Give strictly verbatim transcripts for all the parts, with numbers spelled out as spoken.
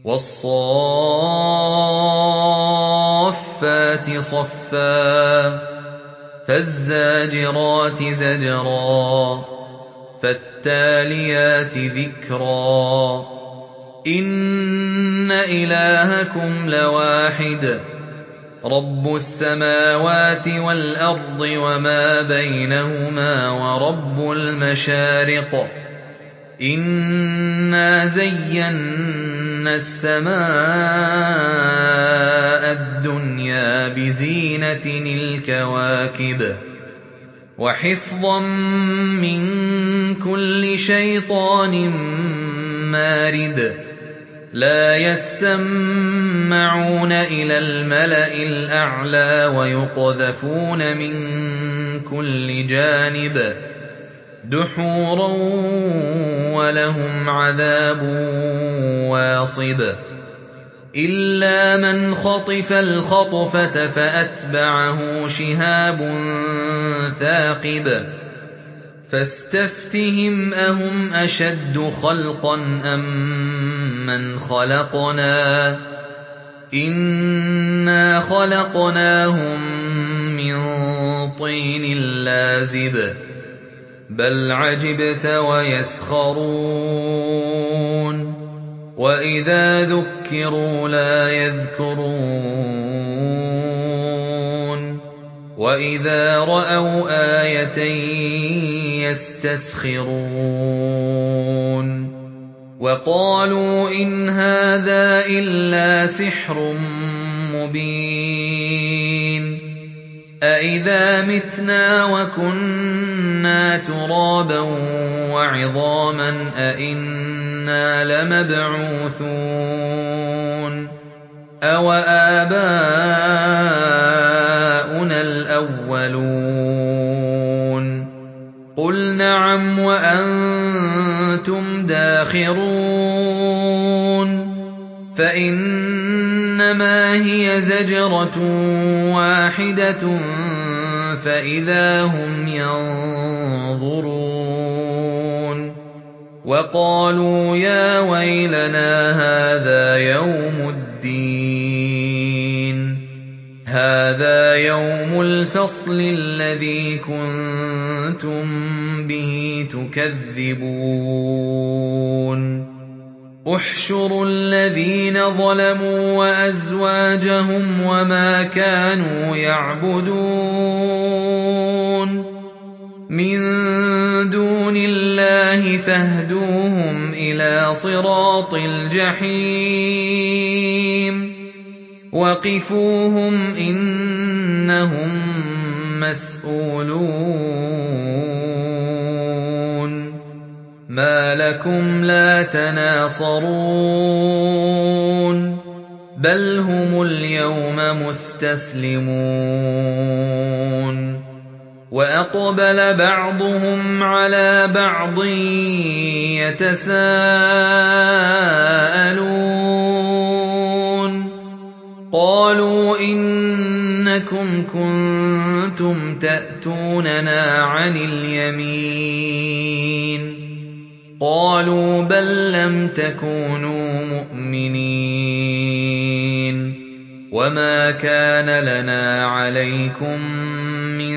وَالصَّافَّاتِ صَفًّا فَالزَّاجِرَاتِ زَجْرًا فَالتَّالِيَاتِ ذِكْرًا إِنَّ إِلَٰهَكُمْ لَوَاحِدٌ رَبُّ السَّمَاوَاتِ وَالْأَرْضِ وَمَا بَيْنَهُمَا وَرَبُّ الْمَشَارِقِ إِنَّا زَيَّنَّا السَّمَاءَ الدُّنْيَا بِزِينَةٍ الْكَوَاكِبِ وَحِفْظًا مِّن كُلِّ شَيْطَانٍ مَّارِدٍ لَّا يَسَّمَّعُونَ إِلَى الْمَلَإِ الْأَعْلَىٰ وَيُقْذَفُونَ مِن كُلِّ جَانِبٍ دُحُورًا وَلَهُمْ عَذَابٌ وَاصِبٌ إِلَّا مَنْ خَطِفَ الْخَطْفَةَ فَأَتْبَعَهُ شِهَابٌ ثَاقِبٌ فَاسْتَفْتِهِمْ أَهُمْ أَشَدُّ خَلْقًا أَمَّنْ خَلَقْنَا ۚ إِنَّا خَلَقْنَاهُم مِّن طِينٍ لَّازِبٍ بَلْ عَجِبْتَ وَيَسْخَرُونَ وَإِذَا ذُكِّرُوا لَا يَذْكُرُونَ وَإِذَا رَأَوْا آيَةً يَسْتَسْخِرُونَ وَقَالُوا إِنْ هَٰذَا إِلَّا سِحْرٌ مُّبِينٌ أَإِذَا مِتْنَا وَكُنَّا تُرَابًا وَعِظَامًا أَإِنَّا لَمَبْعُوثُونَ أَوَآبَاؤُنَا الْأَوَّلُونَ قُلْ نَعَمْ وَأَنتُمْ دَاخِرُونَ فَإِنَّمَا هِيَ زَجْرَةٌ وَاحِدَةٌ فَإِذَا هُمْ يَنظُرُونَ وَقَالُوا يَا وَيْلَنَا هَٰذَا يَوْمُ الدِّينِ هَٰذَا يَوْمُ الْفَصْلِ الَّذِي كُنتُم بِهِ تُكَذِّبُونَ احْشُرُوا الَّذِينَ ظَلَمُوا وَأَزْوَاجَهُمْ وَمَا كَانُوا يَعْبُدُونَ مِن دُونِ اللَّهِ فَاهْدُوهُمْ إِلَىٰ صِرَاطِ الْجَحِيمِ وَقِفُوهُمْ ۖ إِنَّهُم مَّسْئُولُونَ مَا لَكُمْ لَا تَنَاصَرُونَ بَلْ هُمُ الْيَوْمَ مُسْتَسْلِمُونَ وَأَقْبَلَ بَعْضُهُمْ عَلَىٰ بَعْضٍ يَتَسَاءَلُونَ قَالُوا إِنَّكُمْ كُنتُمْ تَأْتُونَنَا عَنِ الْيَمِينِ قَالُوا بَل لَّمْ تَكُونُوا مُؤْمِنِينَ وَمَا كَانَ لَنَا عَلَيْكُم مِّن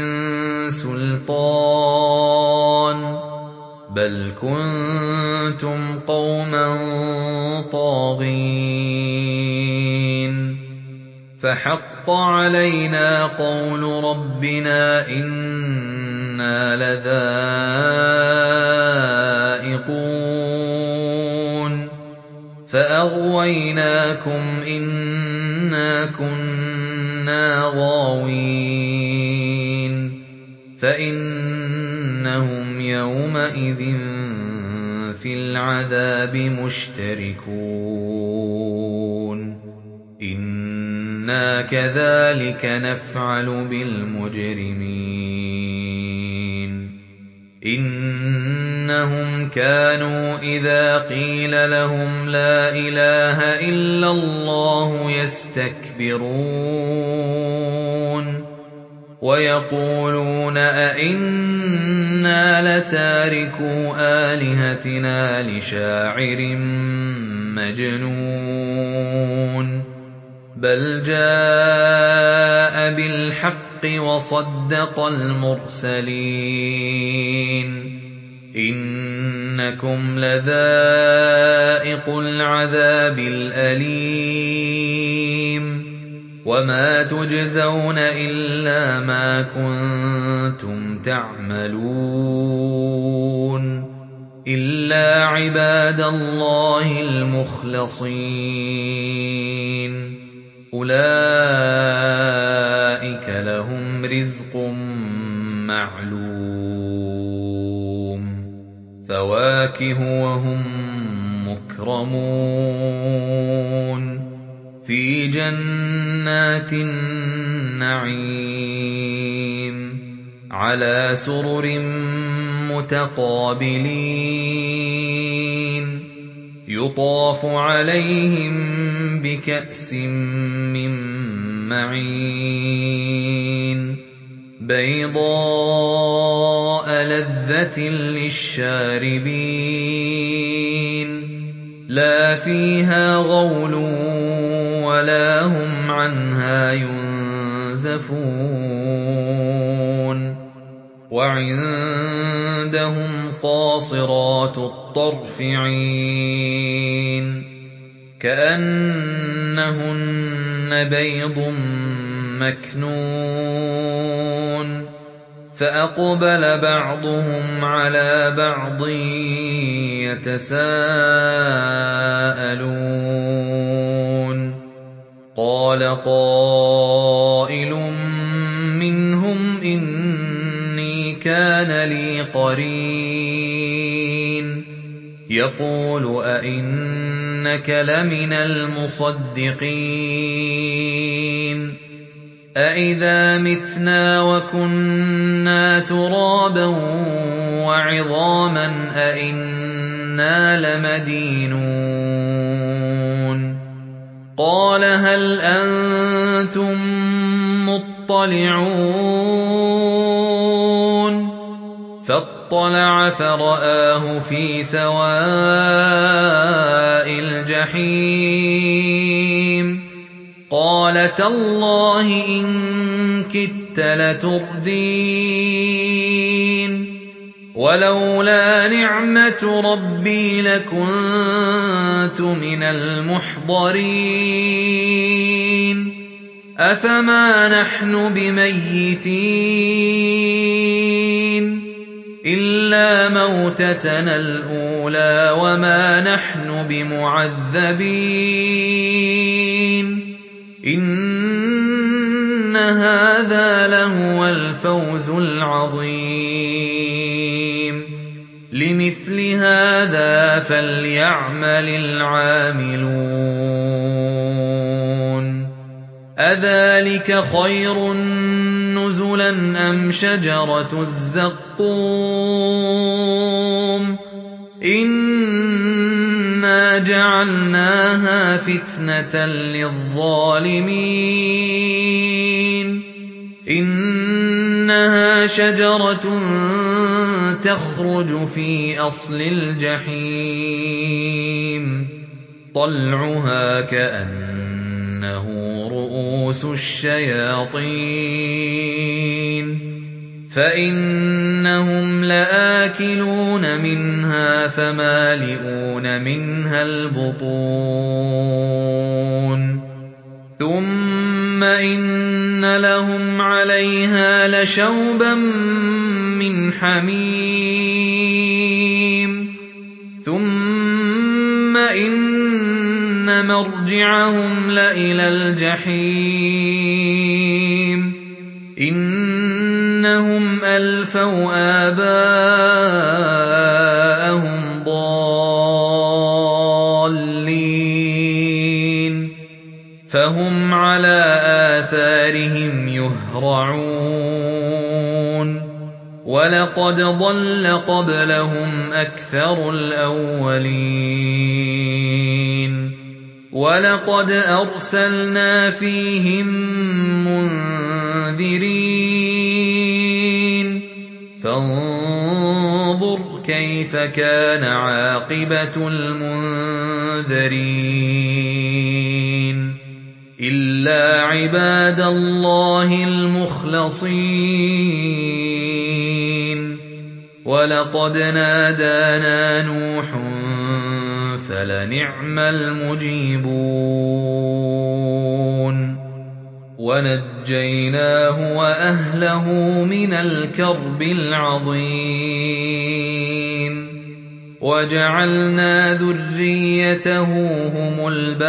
سُلْطَانٍ بَلْ كُنتُمْ قَوْمًا طَاغِينَ فَحَقَّ عَلَيْنَا قَوْلُ رَبِّنَا إِنَّا لَذَائِقُونَ فَأَغْوَيْنَاكُمْ إِنَّا كُنَّا غَاوِينَ فَإِنَّهُمْ يَوْمَئِذٍ فِي الْعَذَابِ مُشْتَرِكُونَ إِنَّا كَذَٰلِكَ نَفْعَلُ بِالْمُجْرِمِينَ إِنَّهُمْ كَانُوا إِذَا قِيلَ لَهُمْ لَا إِلَٰهَ إِلَّا اللَّهُ يَسْتَكْبِرُونَ وَيَقُولُونَ أَئِنَّا لَتَارِكُو آلِهَتِنَا لِشَاعِرٍ مَّجْنُونٍ بَلْ جَاءَ بِالْحَقِّ وَصَدَّقَ الْمُرْسَلِينَ إِنَّكُمْ لَذَائِقُو الْعَذَابِ الْأَلِيمِ وَمَا تُجْزَوْنَ إِلَّا مَا كُنتُمْ تَعْمَلُونَ إِلَّا عِبَادَ اللَّهِ الْمُخْلَصِينَ أُولَٰئِكَ لَهُمْ رِزْقٌ مَّعْلُومٌ فَوَاكِهُ وَهُم مُّكْرَمُونَ فِي جَنَّاتِ النَّعِيمِ عَلَىٰ سُرُرٍ مُّتَقَابِلِينَ يُطَافُ عَلَيْهِم بِكَأْسٍ مِّن مَّعِينٍ بَيْضَاءَ لَذَّةٍ لِّلشَّارِبِينَ لَا فِيهَا غَوْلٌ وَلَا هُمْ عَنْهَا يُنزَفُونَ وَعِندَهُمْ قَاصِرَاتُ الطَّرْفِ عِينٌ كَأَنَّهُنَّ بَيْضٌ مَّكْنُونٌ فَأَقْبَلَ بَعْضُهُمْ عَلَىٰ بَعْضٍ يَتَسَاءَلُونَ قَالَ قَائِلٌ مِّنْهُمْ إِنِّي كَانَ لِي قَرِينٌ يَقُولُ أَإِنَّكَ لَمِنَ الْمُصَدِّقِينَ أَإِذَا مِتْنَا وَكُنَّا تُرَابًا وَعِظَامًا أَإِنَّا لَمَدِينُونَ قَالَ هَلْ أَنتُم مُّطَّلِعُونَ فَاطَّلَعَ فَرَآهُ فِي سَوَاءِ الْجَحِيمِ قَالَ تَاللَّهِ إِن كِدتَّ لَتُرْدِينِ وَلَوْلَا نِعْمَةُ رَبِّي لَكُنتُ مِنَ الْمُحْضَرِينَ أَفَمَا نَحْنُ بِمَيِّتِينَ إِلَّا مَوْتَتَنَا الْأُولَىٰ وَمَا نَحْنُ بِمُعَذَّبِينَ إِنَّ هَٰذَا لَهُوَ الْفَوْزُ الْعَظِيمُ لِمِثْلِ هَٰذَا فَلْيَعْمَلِ الْعَامِلُونَ أَذَٰلِكَ خَيْرٌ نُّزُلًا أَمْ شَجَرَةُ الزَّقُّومِ إِنَّا جَعَلْنَاهَا فِتْنَةً لِّلظَّالِمِينَ إِنَّهَا شَجَرَةٌ تَخْرُجُ فِي أَصْلِ الْجَحِيمِ طَلْعُهَا كَأَنَّهُ رُءُوسُ الشَّيَاطِينِ فَإِنَّهُمْ لَآكِلُونَ مِنْهَا فَمَالِئُونَ مِنْهَا الْبُطُونَ ثُمَّ إِنَّ لَهُمْ عَلَيْهَا لَشَوْبًا مِّنْ حَمِيمٍ ثُمَّ إِنَّ مَرْجِعَهُمْ لَإِلَى الْجَحِيمِ إِنَّهُمْ أَلْفَوْا آبَاءَهُمْ ضَالِّينَ فَهُمْ عَلَىٰ آثَارِهِمْ يُهْرَعُونَ وَلَقَدْ ضَلَّ قَبْلَهُمْ أَكْثَرُ الْأَوَّلِينَ وَلَقَدْ أَرْسَلْنَا فِيهِم مُّنذِرِينَ فَانظُرْ كَيْفَ كَانَ عَاقِبَةُ الْمُنذَرِينَ عِبَادَ اللَّهِ الْمُخْلَصِينَ وَلَقَدْ نَادَانَا نُوحٌ فَلَنِعْمَ الْمُجِيبُونَ وَنَجَّيْنَاهُ وَأَهْلَهُ مِنَ الْكَرْبِ الْعَظِيمِ وَجَعَلْنَا ذُرِّيَّتَهُ هُمُ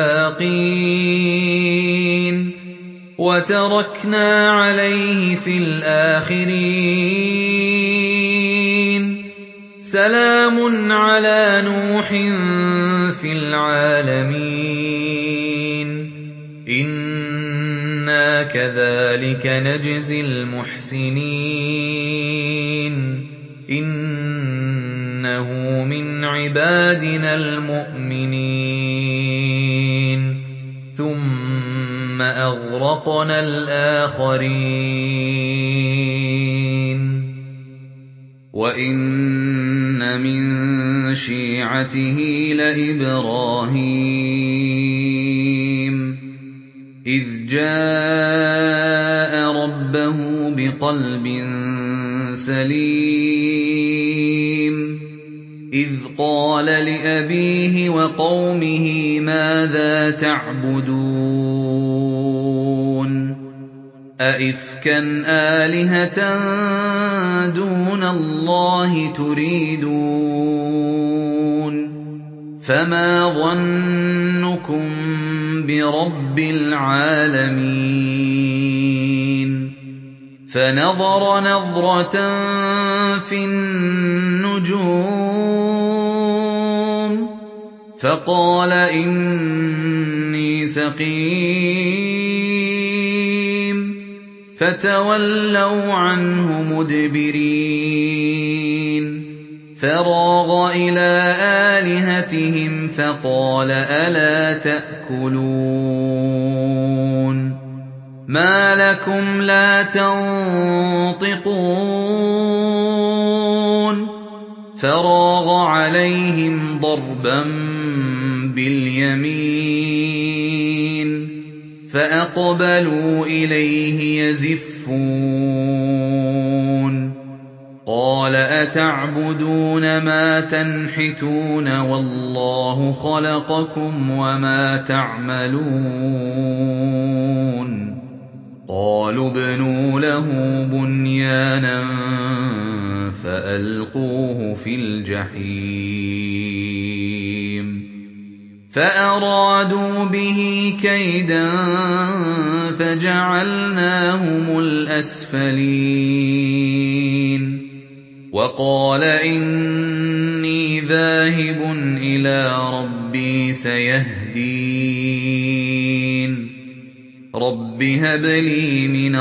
الْبَاقِينَ وَتَرَكْنَا عَلَيْهِ فِي الْآخِرِينَ سَلَامٌ عَلَىٰ نُوحٍ فِي الْعَالَمِينَ إِنَّا كَذَٰلِكَ نَجْزِي الْمُحْسِنِينَ إِنَّهُ مِنْ عِبَادِنَا الْمُؤْمِنِينَ ثُمَّ أَغْرَقْنَا الْآخَرِينَ وَإِنَّ مِن شِيعَتِهِ لَإِبْرَاهِيمَ إِذْ جَاءَ رَبَّهُ بِقَلْبٍ سَلِيمٍ إِذْ قَالَ لِأَبِيهِ وَقَوْمِهِ مَاذَا تَعْبُدُونَ أَئِفْكًا آلِهَةً دُونَ اللَّهِ تُرِيدُونَ فَمَا ظَنُّكُم بِرَبِّ الْعَالَمِينَ فَنَظَرَ نَظْرَةً فِي النُّجُومِ فَقَالَ إِنِّي سَقِيمٌ فَتَوَلَّوْا عَنْهُ مُدْبِرِينَ فَرَاغَ إِلَىٰ آلِهَتِهِمْ فَقَالَ أَلَا تَأْكُلُونَ مَا لَكُمْ لَا تَنطِقُونَ فَرَاغَ عَلَيْهِمْ ضَرْبًا بِالْيَمِينِ فَأَقْبَلُوا إِلَيْهِ يَزِفُّونَ قَالَ أَتَعْبُدُونَ مَا تَنْحِتُونَ وَاللَّهُ خَلَقَكُمْ وَمَا تَعْمَلُونَ قَالُوا ابْنُوا لَهُ بُنْيَانًا فَأَلْقُوهُ فِي الْجَحِيمِ فَأَرَادُوا بِهِ كَيْدًا فَجَعَلْنَاهُمُ الْأَسْفَلِينَ وَقَالَ إِنِّي ذَاهِبٌ إِلَىٰ رَبِّي سَيَهْدِينِ رَبِّ هَبْ لِي مِنَ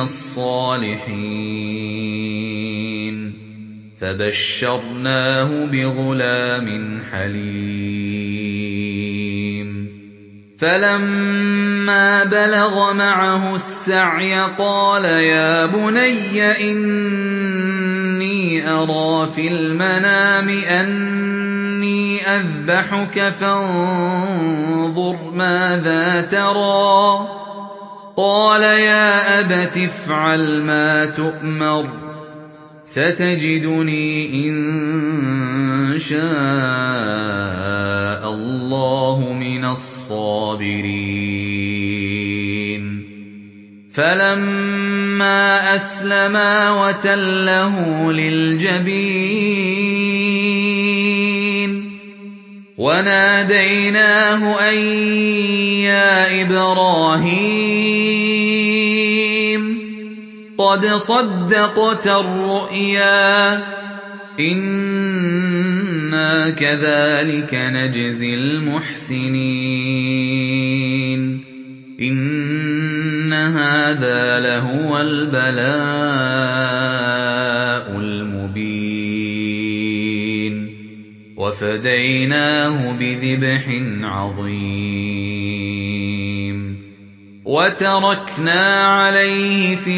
الصَّالِحِينَ فَبَشَّرْنَاهُ بِغُلَامٍ حَلِيمٍ فَلَمَّا بَلَغَ مَعَهُ السَّعْيَ قَالَ يَا بُنَيَّ إِنِّي أَرَىٰ فِي الْمَنَامِ أَنِّي أَذْبَحُكَ فَانظُرْ مَاذَا تَرَىٰ قَالَ يَا أَبَتِ افْعَلْ مَا تُؤْمَرُ سَتَجِدُنِي إِن شَاءَ اللَّهُ مِنَ الصَّابِرِينَ فَلَمَّا أَسْلَمَا وَتَلَّهُ لِلْجَبِينِ وَنَادَيْنَاهُ أَن يَا إِبْرَاهِيمُ قَدْ صَدَّقْتَ الرُّؤْيَا إِنَّا كَذَٰلِكَ نَجْزِي الْمُحْسِنِينَ إِنَّ هَٰذَا لَهُوَ الْبَلَاءُ الْمُبِينُ وَفَدَيْنَاهُ بِذِبْحٍ عَظِيمٍ وَتَرَكْنَا عَلَيْهِ فِي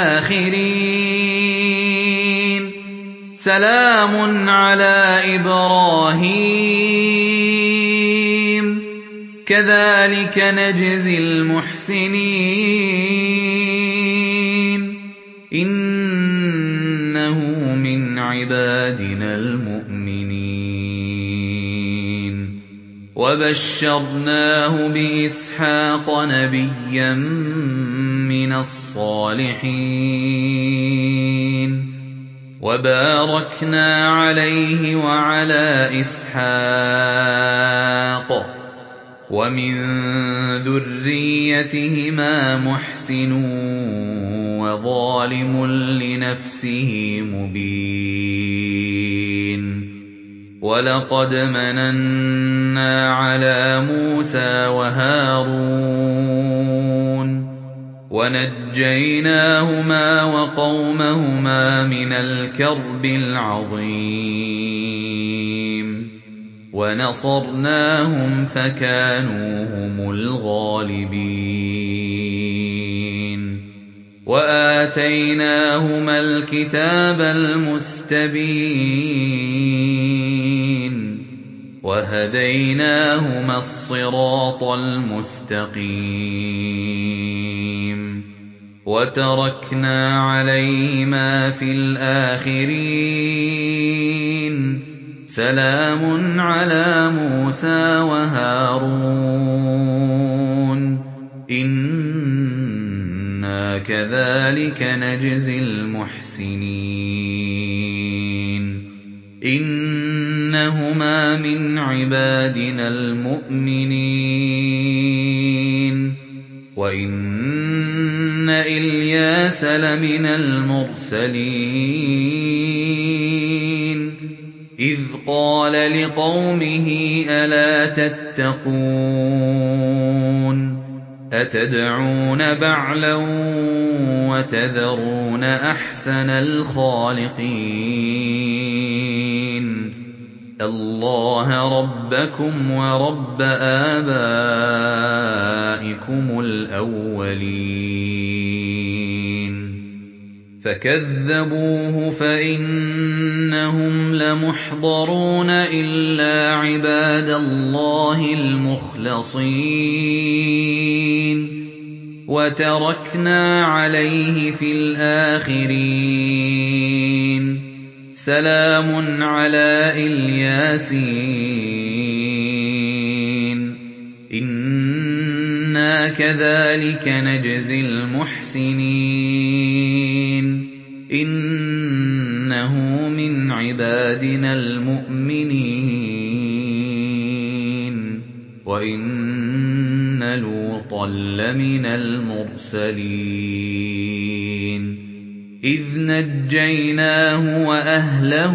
الْآخِرِينَ سَلَامٌ عَلَىٰ إِبْرَاهِيمَ كَذَٰلِكَ نَجْزِي الْمُحْسِنِينَ إِنَّهُ مِنْ عِبَادِنَا الْمُؤْمِنِينَ وَبَشَّرْنَاهُ بِإِسْحَاقَ نَبِيًّا مِّنَ الصَّالِحِينَ وَبَارَكْنَا عَلَيْهِ وَعَلَىٰ إِسْحَاقَ وَمِن ذُرِّيَّتِهِمَا مُحْسِنٌ وَظَالِمٌ لِّنَفْسِهِ مُبِينٌ وَلَقَدْ مَنَنَّا عَلَىٰ مُوسَىٰ وَهَارُونَ وَنَجَّيْنَاهُمَا وَقَوْمَهُمَا مِنَ الْكَرْبِ الْعَظِيمِ وَنَصَرْنَاهُمْ فَكَانُوا هُمُ الْغَالِبِينَ وَآتَيْنَاهُمَا الْكِتَابَ الْمُسْتَبِينَ وَهَدَيْنَاهُمَا الصِّرَاطَ الْمُسْتَقِيمَ وَتَرَكْنَا عَلَيْهِمَا فِي الْآخِرِينَ سَلَامٌ عَلَىٰ مُوسَىٰ وَهَارُونَ إِنَّا كَذَٰلِكَ نَجْزِي الْمُحْسِنِينَ إِنَّهُمَا مِنْ عِبَادِنَا الْمُؤْمِنِينَ وَإِنَّ إِلْيَاسَ لَمِنَ الْمُرْسَلِينَ إِذْ قَالَ لِقَوْمِهِ أَلَا تَتَّقُونَ أَتَدْعُونَ بَعْلًا وَتَذَرُونَ أَحْسَنَ الْخَالِقِينَ اللَّهَ رَبَّكُمْ وَرَبَّ آبَائِكُمُ الْأَوَّلِينَ فَكَذَّبُوهُ فَإِنَّهُمْ لَمُحْضَرُونَ إِلَّا عِبَادَ اللَّهِ الْمُخْلَصِينَ وَتَرَكْنَا عَلَيْهِ فِي الْآخِرِينَ سَلَامٌ عَلَىٰ إِلْيَاسِينَ إِنَّا كَذَٰلِكَ نَجْزِي الْمُحْسِنِينَ إِنَّهُ مِنْ عِبَادِنَا الْمُؤْمِنِينَ وَإِنَّ لُوطًا لَّمِنَ الْمُرْسَلِينَ إِذْ نَجَّيْنَاهُ وَأَهْلَهُ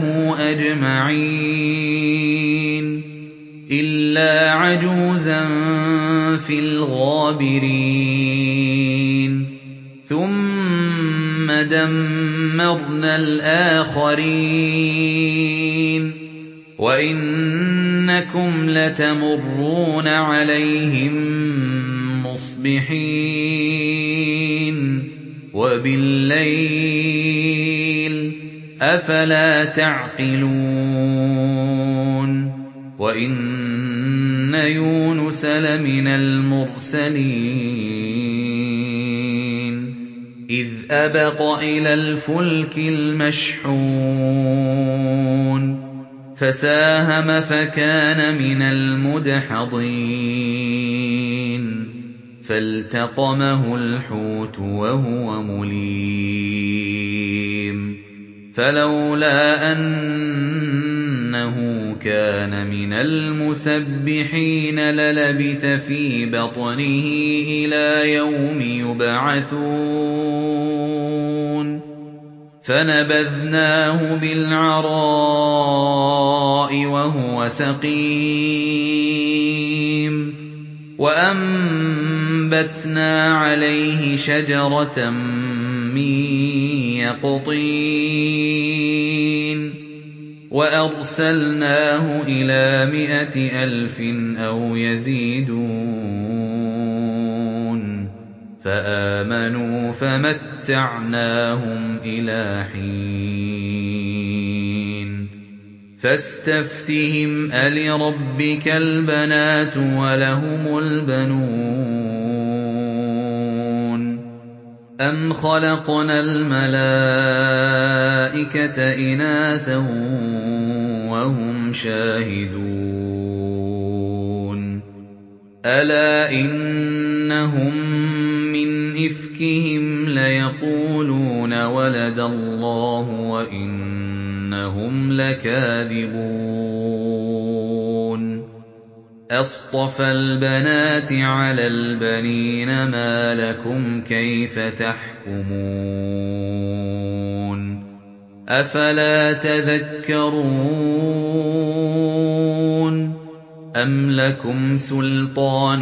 أَجْمَعِينَ إِلَّا عَجُوزًا فِي الْغَابِرِينَ ثُمَّ دَمَّرْنَا الْآخَرِينَ وَإِنَّكُمْ لَتَمُرُّونَ عَلَيْهِم مُّصْبِحِينَ وَبِاللَّيْلِ ۗ أَفَلَا تَعْقِلُونَ وَإِنَّ يُونُسَ لَمِنَ الْمُرْسَلِينَ إِذْ أَبَقَ إِلَى الْفُلْكِ الْمَشْحُونِ فَسَاهَمَ فَكَانَ مِنَ الْمُدْحَضِينَ فَالْتَقَمَهُ الْحُوتُ وَهُوَ مُلِيمٌ فَلَوْلَا أَنَّهُ كَانَ مِنَ الْمُسَبِّحِينَ لَلَبِثَ فِي بَطْنِهِ إِلَىٰ يَوْمِ يُبْعَثُونَ فَنَبَذْنَاهُ بِالْعَرَاءِ وَهُوَ سَقِيمٌ وَأَنبَتْنَا عَلَيْهِ شَجَرَةً مِّن يَقْطِينٍ وَأَرْسَلْنَاهُ إِلَىٰ مِائَةِ أَلْفٍ أَوْ يَزِيدُونَ فَآمَنُوا فَمَتَّعْنَاهُمْ إِلَىٰ حِينٍ فاستفتهم ألربك البنات وَلَهُمُ الْبَنُونَ أَمْ خَلَقْنَا الْمَلَائِكَةَ إِنَاثًا وَهُمْ شَاهِدُونَ أَلَا إِنَّهُم مِّنْ إِفْكِهِمْ لَيَقُولُونَ وَلَدَ اللَّهُ وَإِنَّهُمْ لَكَاذِبُونَ أَصْطَفَى الْبَنَاتِ عَلَى الْبَنِينَ مَا لَكُمْ كَيْفَ تَحْكُمُونَ أَفَلَا تَذَكَّرُونَ أَمْ لَكُمْ سُلْطَانٌ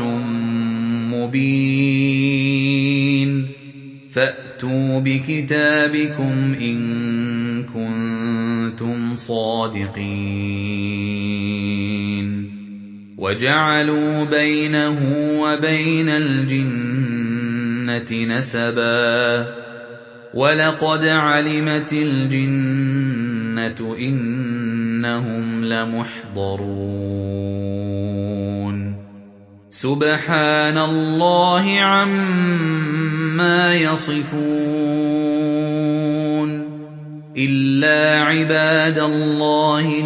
مُّبِينٌ فَأْتُوا بِكِتَابِكُمْ إِن كُنتُمْ صَادِقِينَ وَجَعَلُوا بَيْنَهُ وَبَيْنَ الْجِنَّةِ نَسَبًا وَلَقَدْ عَلِمَتِ الْجِنَّةُ إِنَّهُمْ لَمُحْضَرُونَ سُبْحَانَ اللَّهِ عَمَّا يَصِفُونَ إِلَّا عِبَادَ اللَّهِ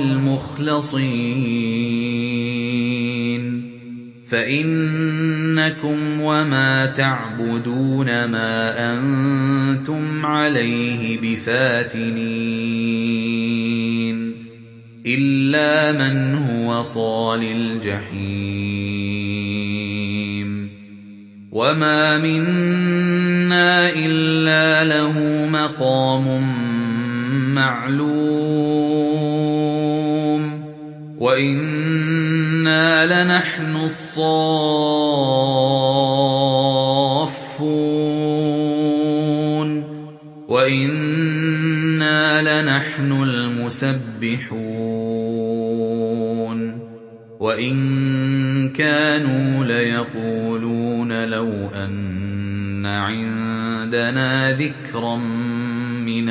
الْمُخْلَصِينَ فَإِنَّكُمْ وَمَا تَعْبُدُونَ مَا أَنتُمْ عَلَيْهِ بِفَاتِنِينَ إِلَّا مَنْ هُوَ صَالِ الْجَحِيمِ وَمَا مِنَّا إِلَّا لَهُ مَقَامٌ مَّعْلُومٌ وَإِنَّا لَنَحْنُ الصَّافُّونَ وَإِنَّا لَنَحْنُ الْمُسَبِّحُونَ وَإِن كَانُوا لَيَقُولُونَ لَوْ أَنَّ عِندَنَا ذِكْرًا مِّنَ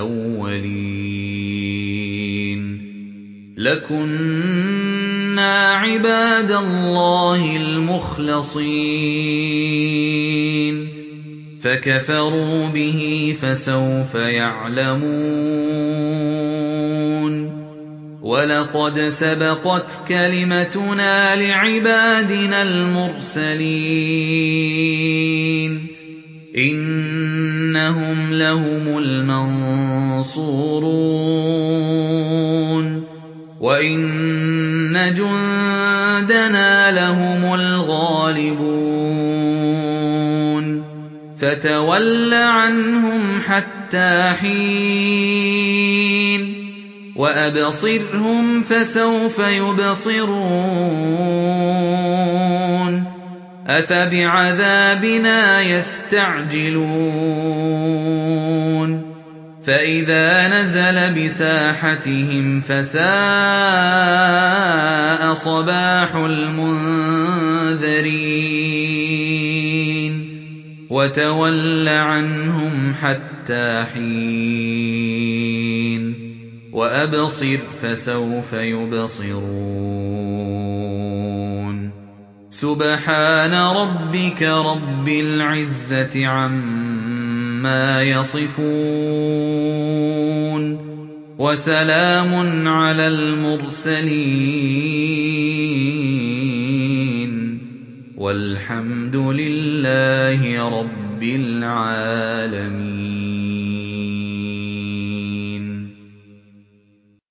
الْأَوَّلِينَ لَكُنَّا عِبَادَ اللَّهِ الْمُخْلَصِينَ فَكَفَرُوا بِهِ فَسَوْفَ يَعْلَمُونَ وَلَقَدْ سَبَقَتْ كَلِمَتُنَا لِعِبَادِنَا الْمُرْسَلِينَ إِنَّهُمْ لَهُمُ الْمَنصُورُونَ وَإِنَّ جُندَنَا لَهُمُ الْغَالِبُونَ فَتَوَلَّ عَنْهُمْ حَتَّىٰ حِينٍ وَأَبْصِرْهُمْ فَسَوْفَ يُبْصِرُونَ أَفَبِعَذَابِنَا يَسْتَعْجِلُونَ فَإِذَا نَزَلَ بِسَاحَتِهِمْ فَسَاءَ صَبَاحُ الْمُنذَرِينَ وَتَوَلَّ عَنْهُمْ حَتَّىٰ حِينٍ وَأَبْصِرْ فَسَوْفَ يُبْصِرُونَ سُبْحَانَ رَبِّكَ رَبِّ الْعِزَّةِ عَمَّا يَصِفُونَ وَسَلَامٌ عَلَى الْمُرْسَلِينَ وَالْحَمْدُ لِلَّهِ رَبِّ الْعَالَمِينَ